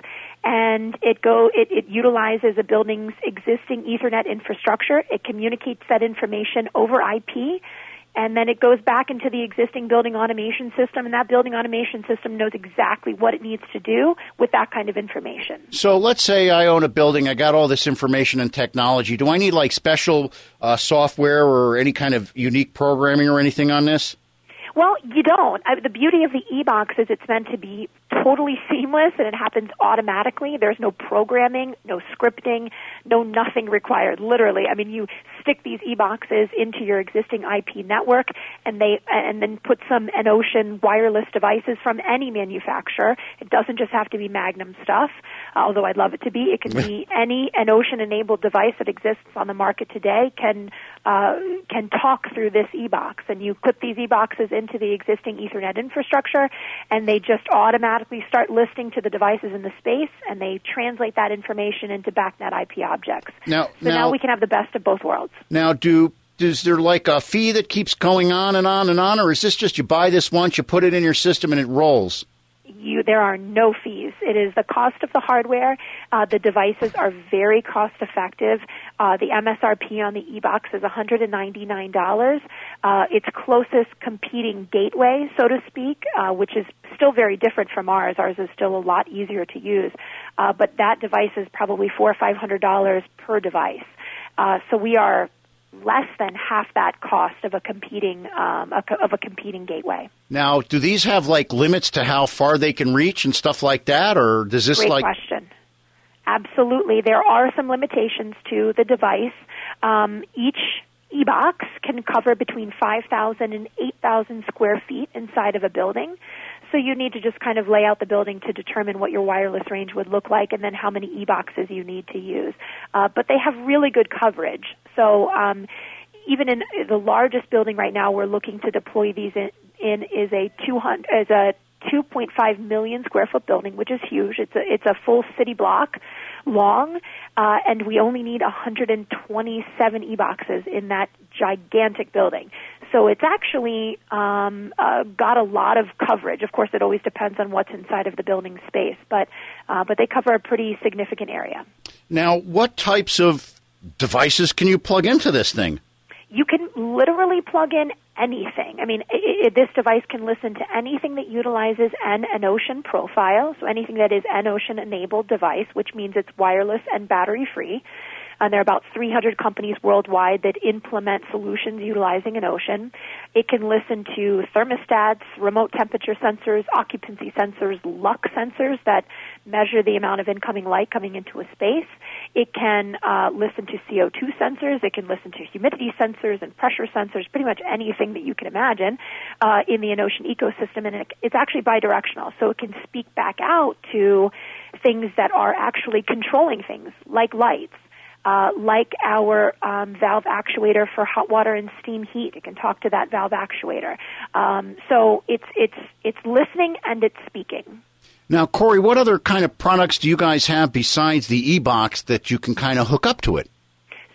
and it go it, it utilizes a building's existing Ethernet infrastructure. It communicates that information over I P, and then it goes back into the existing building automation system, and that building automation system knows exactly what it needs to do with that kind of information. So let's say I own a building, I got all this information and technology. Do I need like special uh, software or any kind of unique programming or anything on this? Well, you don't. I, the beauty of the e-box is it's meant to be totally seamless, and it happens automatically. There's no programming, no scripting, no nothing required. Literally, I mean, you stick these e-boxes into your existing I P network, and they and then put some EnOcean wireless devices from any manufacturer. It doesn't just have to be Magnum stuff, uh, although I'd love it to be. It can be any EnOcean-enabled device that exists on the market today can uh, can talk through this e-box, and you put these e-boxes into the existing Ethernet infrastructure, and they just automatically start listening to the devices in the space, and they translate that information into BACnet I P objects. Now, so now, now we can have the best of both worlds. Now, do is there like a fee that keeps going on and on and on, or is this just you buy this once, you put it in your system, and it rolls? You, there are no fees. It is the cost of the hardware. Uh, the devices are very cost effective. Uh, the M S R P on the e-box is one hundred ninety-nine dollars. Uh, its closest competing gateway, so to speak, uh, which is still very different from ours. Ours is still a lot easier to use. Uh, but that device is probably four or five hundred dollars per device. Uh, so we are less than half that cost of a competing um, a, of a competing gateway. Now, do these have like limits to how far they can reach and stuff like that, or does this Great like? question. Absolutely, there are some limitations to the device. Um, each e-box can cover between five thousand and eight thousand square feet inside of a building. So you need to just kind of lay out the building to determine what your wireless range would look like and then how many e-boxes you need to use. Uh, but they have really good coverage. So um, even in the largest building right now we're looking to deploy these in, in is a two hundred is a two point five million square foot building, which is huge. It's a it's a full city block long, uh, and we only need one hundred twenty-seven e-boxes in that gigantic building. So it's actually um, uh, got a lot of coverage. Of course, it always depends on what's inside of the building space, but uh, but they cover a pretty significant area. Now, what types of devices can you plug into this thing? You can literally plug in anything. I mean, it, it, this device can listen to anything that utilizes an EnOcean profile, so anything that is EnOcean-enabled device, which means it's wireless and battery-free. And there are about three hundred companies worldwide that implement solutions utilizing EnOcean. It can listen to thermostats, remote temperature sensors, occupancy sensors, lux sensors that measure the amount of incoming light coming into a space. It can uh, listen to C O two sensors. It can listen to humidity sensors and pressure sensors, pretty much anything that you can imagine uh, in the EnOcean ecosystem. And it, it's actually bidirectional, so it can speak back out to things that are actually controlling things, like lights. Uh, like our um, valve actuator for hot water and steam heat. It can talk to that valve actuator. Um, so it's it's it's listening and it's speaking. Now, Corey, what other kind of products do you guys have besides the e-box that you can kind of hook up to it?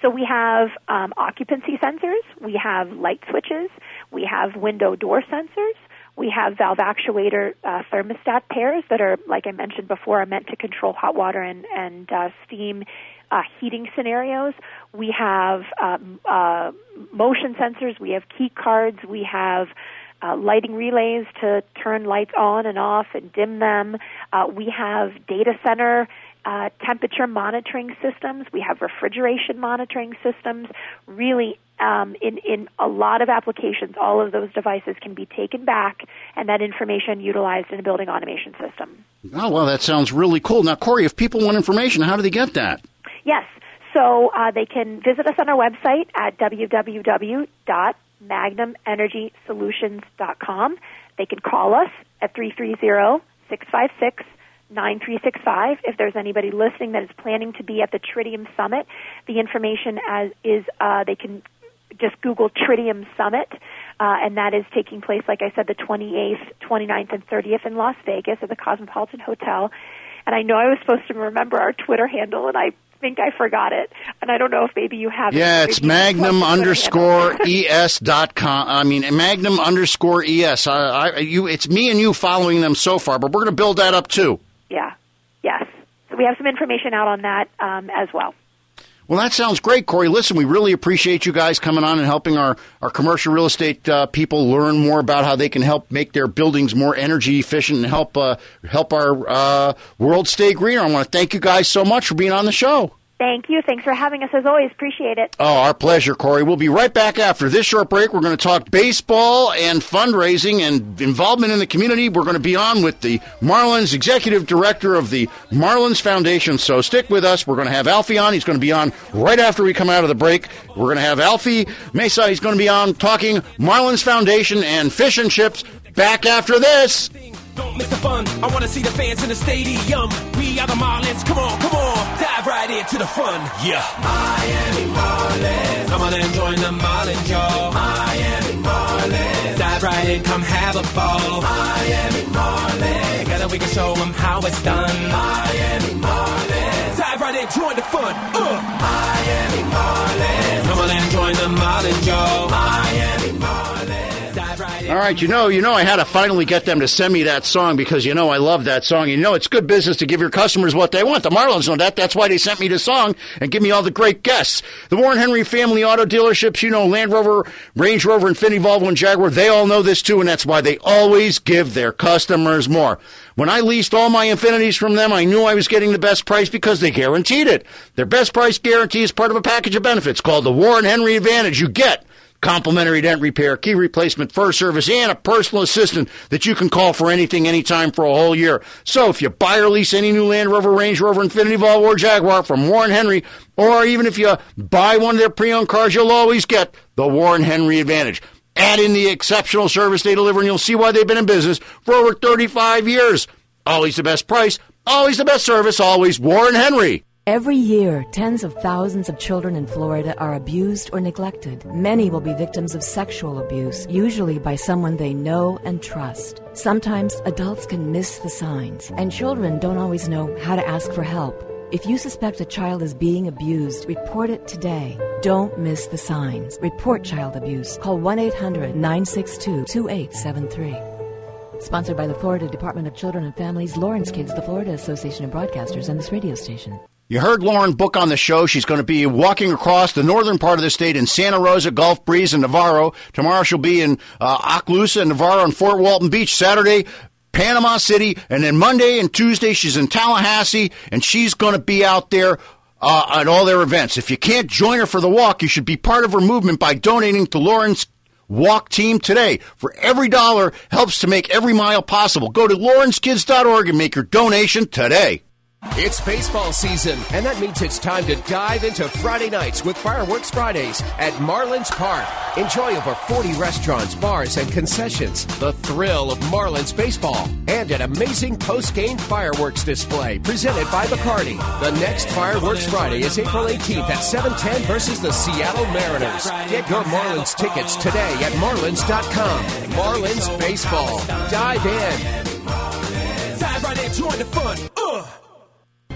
So we have um, occupancy sensors, we have light switches, we have window door sensors, we have valve actuator uh, thermostat pairs that are, like I mentioned before, are meant to control hot water and, and uh, steam uh, heating scenarios. We have um, uh, motion sensors, we have key cards, we have uh, lighting relays to turn lights on and off and dim them. Uh, we have data center Uh, temperature monitoring systems. We have refrigeration monitoring systems. Really, um, in, in a lot of applications, all of those devices can be taken back and that information utilized in a building automation system. Oh, well, that sounds really cool. Now, Corey, if people want information, how do they get that? Yes. So uh, they can visit us on our website at w w w dot magnum energy solutions dot com. They can call us at three three zero, six five six, nine three six five. If there's anybody listening that is planning to be at the Tritium Summit, the information as is uh, they can just Google Tritium Summit, uh, and that is taking place, like I said, the twenty-eighth, twenty-ninth, and thirtieth in Las Vegas at the Cosmopolitan Hotel. And I know I was supposed to remember our Twitter handle, and I think I forgot it. And I don't know if maybe you have it. Yeah, it's Magnum underscore es dot com. I mean, Magnum underscore es. I, I, you, it's me and you following them so far, but we're going to build that up too. Yeah, yes. So we have some information out on that um, as well. Well, that sounds great, Corey. Listen, we really appreciate you guys coming on and helping our, our commercial real estate uh, people learn more about how they can help make their buildings more energy efficient and help uh, help our uh, world stay greener. I want to thank you guys so much for being on the show. Thank you. Thanks for having us as always. Appreciate it. Oh, our pleasure, Corey. We'll be right back after this short break. We're going to talk baseball and fundraising and involvement in the community. We're going to be on with the Marlins executive director of the Marlins Foundation. So stick with us. We're going to have Alfie on. He's going to be on right after we come out of the break. We're going to have Alfie Mesa. He's going to be on talking Marlins Foundation and fish and chips. Back after this. Don't miss the fun. I want to see the fans in the stadium. We are the Marlins. Come on, come on. Dive right into the fun. Yeah. Miami Marlins. Come on and join the Marlins, y'all. Miami Marlins. Dive right in, come have a ball. Miami Marlins. Together we can show them how it's done. Miami Marlins. Dive right in, join the fun. Uh. Miami Marlins. Come on and join the Marlins, y'all. Miami Marlins. All right, you know, you know, I had to finally get them to send me that song because, you know, I love that song. You know, it's good business to give your customers what they want. The Marlins know that. That's why they sent me the song and give me all the great guests. The Warren Henry family auto dealerships, you know, Land Rover, Range Rover, Infiniti, Volvo, and Jaguar, they all know this too, and that's why they always give their customers more. When I leased all my Infinitis from them, I knew I was getting the best price because they guaranteed it. Their best price guarantee is part of a package of benefits called the Warren Henry Advantage. You get complimentary dent repair, key replacement, fur service, and a personal assistant that you can call for anything, anytime for a whole year. So if you buy or lease any new Land Rover, Range Rover, Infiniti, Volvo, or Jaguar from Warren Henry, or even if you buy one of their pre-owned cars, you'll always get the Warren Henry Advantage. Add in the exceptional service they deliver, and you'll see why they've been in business for over thirty-five years. Always the best price, always the best service, always Warren Henry. Every year, tens of thousands of children in Florida are abused or neglected. Many will be victims of sexual abuse, usually by someone they know and trust. Sometimes adults can miss the signs, and children don't always know how to ask for help. If you suspect a child is being abused, report it today. Don't miss the signs. Report child abuse. Call one eight hundred nine six two two eight seven three. Sponsored by the Florida Department of Children and Families, Lawrence Kids, the Florida Association of Broadcasters, and this radio station. You heard Lauren Book on the show. She's going to be walking across the northern part of the state in Santa Rosa, Gulf Breeze, and Navarro. Tomorrow she'll be in uh, Okaloosa, Navarro, and Fort Walton Beach. Saturday, Panama City. And then Monday and Tuesday, she's in Tallahassee, and she's going to be out there uh, at all their events. If you can't join her for the walk, you should be part of her movement by donating to Lauren's Walk Team today. For every dollar helps to make every mile possible. Go to lawrence kids dot org and make your donation today. It's baseball season, and that means it's time to dive into Friday nights with Fireworks Fridays at Marlins Park. Enjoy over forty restaurants, bars, and concessions, the thrill of Marlins baseball, and an amazing post-game fireworks display presented by Bacardi. The next Fireworks Friday is April eighteenth at seven ten versus the Seattle Mariners. Get your Marlins tickets today at marlins dot com. Marlins baseball. Dive in. Dive right in, join the fun. Ugh.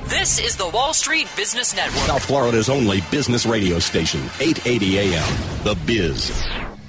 This is the Wall Street Business Network. South Florida's only business radio station, eight eighty A M, The Biz.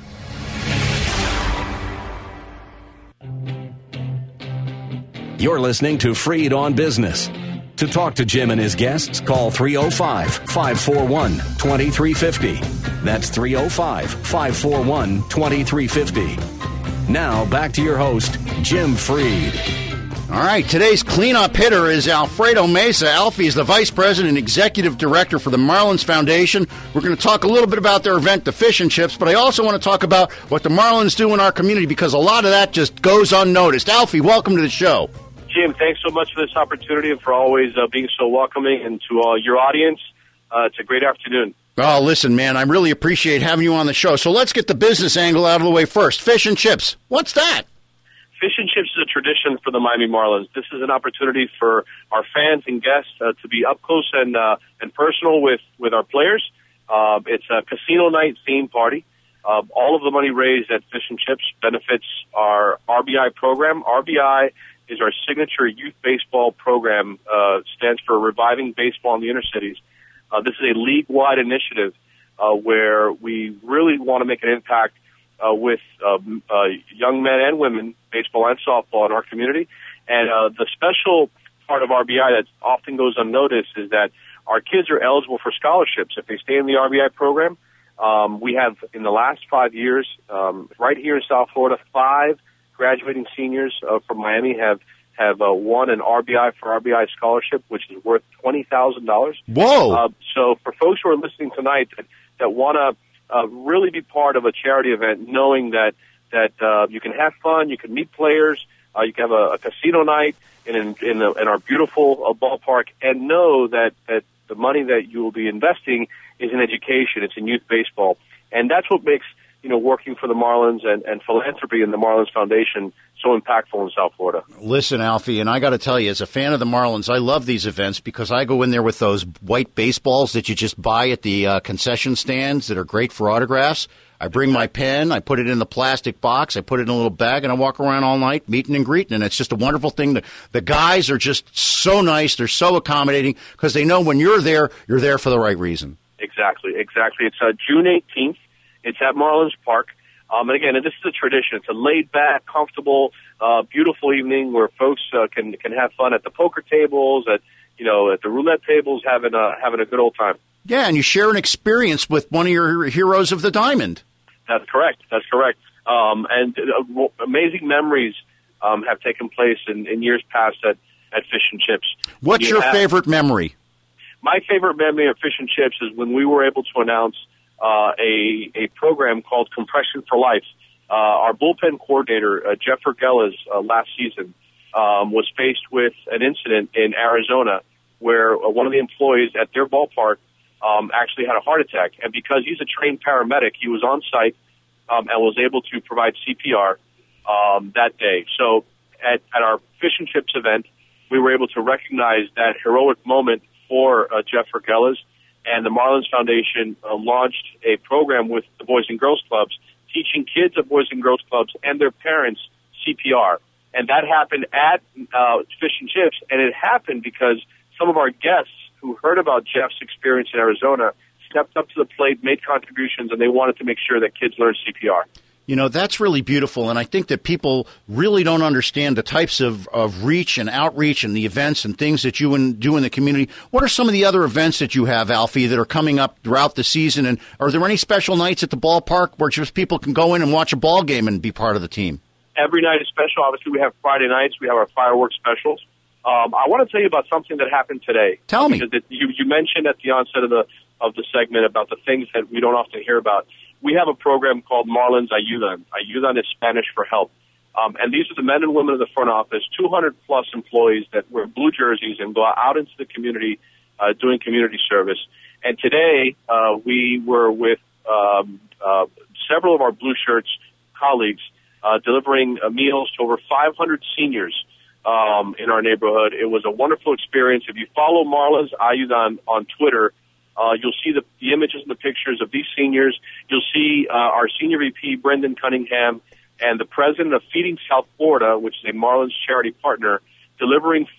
You're listening to Freed on Business. To talk to Jim and his guests, call three oh five, five four one, two three five oh. That's three oh five, five four one, two three five oh. Now, back to your host, Jim Freed. All right, today's cleanup hitter is Alfredo Mesa. Alfie is the Vice President and Executive Director for the Marlins Foundation. We're going to talk a little bit about their event, the Fish and Chips, but I also want to talk about what the Marlins do in our community because a lot of that just goes unnoticed. Alfie, welcome to the show. Jim, thanks so much for this opportunity and for always uh, being so welcoming. And to uh, your audience, uh, it's a great afternoon. Oh, listen, man, I really appreciate having you on the show. So let's get the business angle out of the way first. Fish and Chips, what's that? Fish and Chips is a tradition for the Miami Marlins. This is an opportunity for our fans and guests uh, to be up close and uh, and personal with, with our players. Uh, it's a casino night theme party. Uh, all of the money raised at Fish and Chips benefits our R B I program. R B I is our signature youth baseball program, uh, stands for Reviving Baseball in the Inner Cities. Uh, this is a league-wide initiative uh, where we really want to make an impact uh, with uh, uh, young men and women, baseball and softball in our community. And uh, the special part of R B I that often goes unnoticed is that our kids are eligible for scholarships if they stay in the R B I program. Um, we have, in the last five years, um, right here in South Florida, five graduating seniors uh, from Miami have have uh, won an R B I for R B I scholarship, which is worth twenty thousand dollars. Whoa! Uh, so for folks who are listening tonight that, that want to uh, really be part of a charity event, knowing that that uh, you can have fun, you can meet players, uh, you can have a, a casino night in in, in, a, in our beautiful uh, ballpark, and know that, that the money that you will be investing is in education, it's in youth baseball, and that's what makes you know, working for the Marlins and, and philanthropy in the Marlins Foundation so impactful in South Florida. Listen, Alfie, and I got to tell you, as a fan of the Marlins, I love these events because I go in there with those white baseballs that you just buy at the uh, concession stands that are great for autographs. I bring my pen, I put it in the plastic box, I put it in a little bag, and I walk around all night meeting and greeting, and it's just a wonderful thing. The, the guys are just so nice, they're so accommodating because they know when you're there, you're there for the right reason. Exactly, exactly. It's uh, June eighteenth. It's at Marlins Park. Um, and again, this is a tradition. It's a laid-back, comfortable, uh, beautiful evening where folks uh, can can have fun at the poker tables, at you know, at the roulette tables, having a having a good old time. Yeah, and you share an experience with one of your heroes of the diamond. That's correct. That's correct. Um, and uh, amazing memories um, have taken place in, in years past at, at Fish and Chips. What's you your have, favorite memory? My favorite memory of Fish and Chips is when we were able to announce Uh, a, a program called Compression for Life. Uh, our bullpen coordinator, uh, Jeff Vergellas, uh, last season, um, was faced with an incident in Arizona where uh, one of the employees at their ballpark um, actually had a heart attack. And because he's a trained paramedic, he was on site um, and was able to provide C P R um, that day. So at, at our Fish and Chips event, we were able to recognize that heroic moment for uh, Jeff Vergellas. And the Marlins Foundation uh, launched a program with the Boys and Girls Clubs, teaching kids at Boys and Girls Clubs and their parents C P R. And that happened at uh, Fish and Chips, and it happened because some of our guests who heard about Jeff's experience in Arizona stepped up to the plate, made contributions, and they wanted to make sure that kids learn C P R. You know, that's really beautiful, and I think that people really don't understand the types of, of reach and outreach and the events and things that you in, do in the community. What are some of the other events that you have, Alfie, that are coming up throughout the season? And are there any special nights at the ballpark where just people can go in and watch a ball game and be part of the team? Every night is special. Obviously, we have Friday nights. We have our fireworks specials. Um, I want to tell you about something that happened today. Tell me. Because it, you, you mentioned at the onset of the of the segment about the things that we don't often hear about. We have a program called Marlins Ayudan. Ayudan is Spanish for help. Um, and these are the men and women of the front office, two hundred plus employees that wear blue jerseys and go out into the community uh, doing community service. And today uh, we were with um, uh, several of our blue shirts colleagues uh, delivering uh, meals to over five hundred seniors um, in our neighborhood. It was a wonderful experience. If you follow Marlins Ayudan on Twitter, Uh, you'll see the, the images and the pictures of these seniors. You'll see uh, our Senior V P, Brendan Cunningham, and the president of Feeding South Florida, which is a Marlins charity partner, delivering food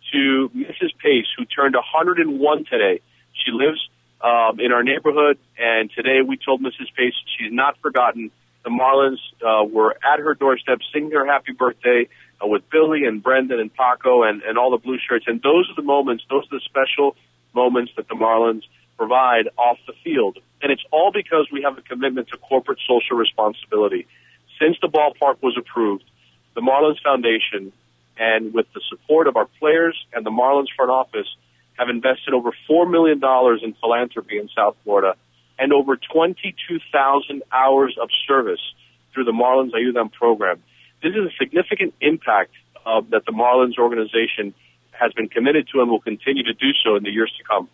to Missus Pace, who turned one hundred one today. She lives um, in our neighborhood, and today we told Missus Pace she's not forgotten. The Marlins uh, were at her doorstep singing her happy birthday uh, with Billy and Brendan and Paco and, and all the blue shirts. And those are the moments, those are the special moments that the Marlins provide off the field. And it's all because we have a commitment to corporate social responsibility. Since the ballpark was approved, the Marlins Foundation, and with the support of our players and the Marlins front office, have invested over four million dollars in philanthropy in South Florida and over twenty-two thousand hours of service through the Marlins Ayudan program. This is a significant impact uh, that the Marlins organization has been committed to and will continue to do so in the years to come.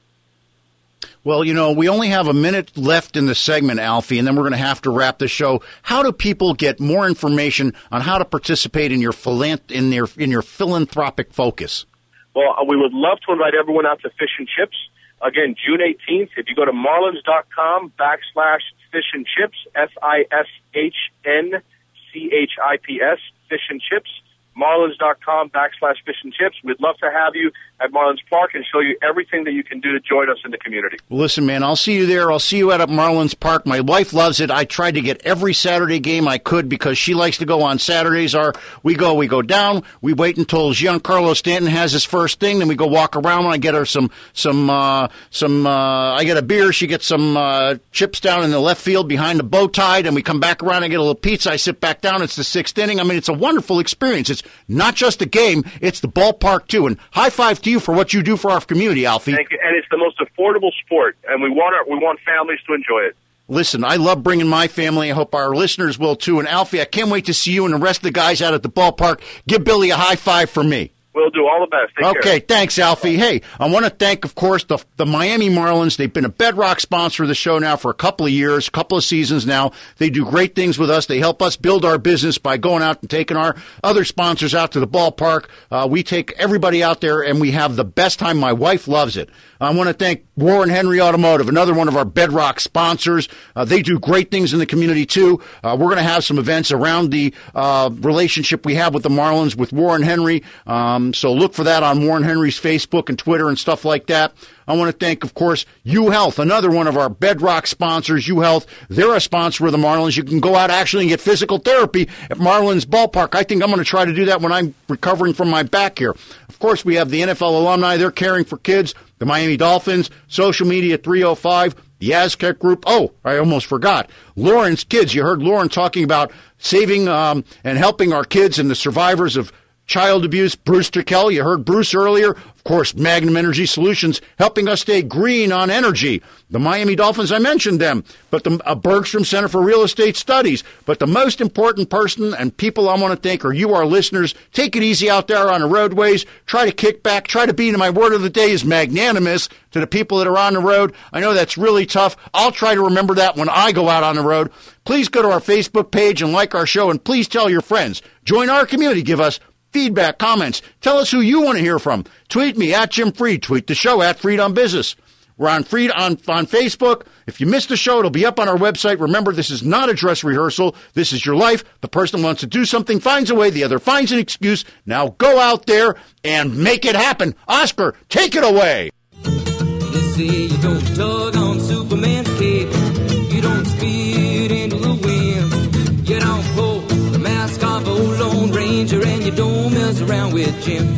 Well, you know, we only have a minute left in the segment, Alfie, and then we're going to have to wrap the show. How do people get more information on how to participate in your philant- in your in your philanthropic focus? Well, uh, we would love to invite everyone out to Fish and Chips. Again, June eighteenth, if you go to marlins.com backslash fish and chips, S I S H N C H I P S, Fish and Chips, marlins.com backslash fish and chips. We'd love to have you at Marlins Park and show you everything that you can do to join us in the community. Listen, man, I'll see you there. I'll see you at Marlins Park. My wife loves it. I tried to get every Saturday game I could because she likes to go on Saturdays. Our, we go, we go down. We wait until Giancarlo Stanton has his first thing. Then we go walk around. I get her some, some, uh, some, uh, I get a beer. She gets some, uh, chips down in the left field behind the bow tie. And we come back around. I get a little pizza. I sit back down. It's the sixth inning. I mean, it's a wonderful experience. It's not just a game. It's the ballpark, too. And high five to you for what you do for our community, Alfie. Thank you. And it's the most affordable sport, and we want our, we want families to enjoy it. Listen, I love bringing my family. I hope our listeners will, too. And, Alfie, I can't wait to see you and the rest of the guys out at the ballpark. Give Billy a high five for me. We'll do all the best. Take okay, care. Thanks, Alfie. Hey, I want to thank, of course, the the Miami Marlins. They've been a bedrock sponsor of the show now for a couple of years, a couple of seasons now. They do great things with us. They help us build our business by going out and taking our other sponsors out to the ballpark. Uh, we take everybody out there, and we have the best time. My wife loves it. I want to thank Warren Henry Automotive, another one of our bedrock sponsors. Uh, they do great things in the community, too. Uh, we're going to have some events around the uh, relationship we have with the Marlins with Warren Henry. Um, so look for that on Warren Henry's Facebook and Twitter and stuff like that. I want to thank, of course, UHealth, another one of our bedrock sponsors, UHealth. They're a sponsor of the Marlins. You can go out actually and get physical therapy at Marlins Ballpark. I think I'm going to try to do that when I'm recovering from my back here. Of course, we have the N F L alumni. They're caring for kids. The Miami Dolphins, Social Media three oh five, the Aztec Group. Oh, I almost forgot. Lauren's Kids. You heard Lauren talking about saving um, and helping our kids and the survivors of child abuse. Bruce Turkel, you heard Bruce earlier. Of course, Magnum Energy Solutions, helping us stay green on energy. The Miami Dolphins, I mentioned them, but the uh, Bergstrom Center for Real Estate Studies. But the most important person and people I want to thank are you, our listeners. Take it easy out there on the roadways. Try to kick back. Try to be, my word of the day is magnanimous to the people that are on the road. I know that's really tough. I'll try to remember that when I go out on the road. Please go to our Facebook page and like our show, and please tell your friends. Join our community. Give us feedback, comments. Tell us who you want to hear from. Tweet me at Jim Freed. Tweet the show at Freed on Business. We're on Freed on, on Facebook. If you missed the show, it'll be up on our website. Remember, this is not a dress rehearsal. This is your life. The person who wants to do something finds a way. The other finds an excuse. Now go out there and make it happen. Oscar, take it away. They say you don't tug on Superman's cape. You don't speed into the wind. You don't pull the mask off old Lone Ranger, and you don't mess around with Jim.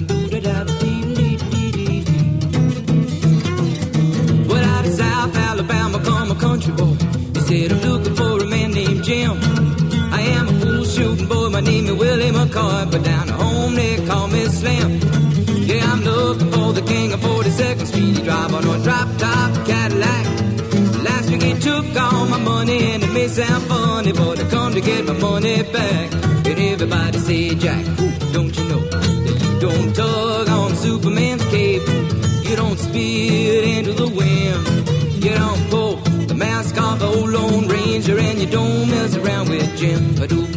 But out of South Alabama come a country boy. He said, I'm looking for a man named Jim. I am a fool shooting boy, my name is Willie McCoy, but down at home they call me Slim. Yeah, I'm looking for the king of forty-second Street. He drive on a drop-top Cadillac. Last week he took all my money, and it may sound funny, but I come to get my money back. And everybody say, Jack, don't you know that you don't tug on Superman's cape? You don't speed into the wind. You don't pull the mask off the old Lone Ranger, and you don't mess around with Jim.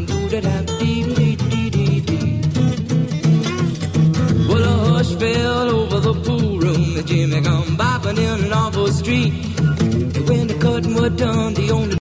Well, a hush fell over the pool room, and Jimmy come bopping in an awful street. And when the curtain was done, the only